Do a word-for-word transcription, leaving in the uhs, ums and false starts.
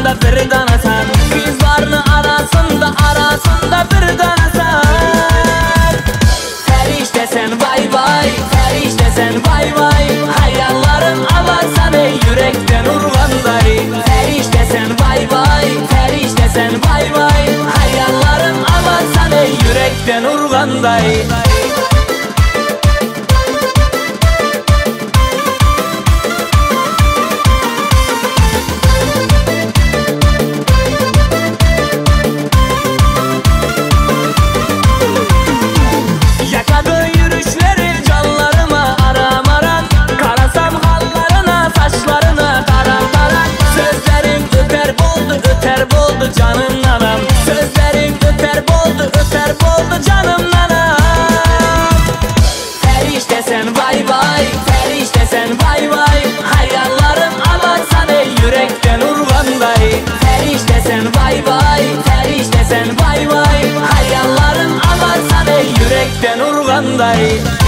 arasında bir danasan, kızlarını arasında arasında bir danasan. Feriştesen vay vay, feriştesen vay vay, hayallarım avarsan ey yürekten urganday. Feriştesen vay vay, feriştesen vay vay, hayallarım avarsan ey yürekten urganday. Canım nanam, sözlerin öter boldu, öter boldu canım nanam. Feriştesen vay vay, feriştesen vay vay, hayallarım avarsan ey yürekten urganday. Feriştesen vay vay, feriştesen vay vay, hayallarım avarsan ey yürekten urganday.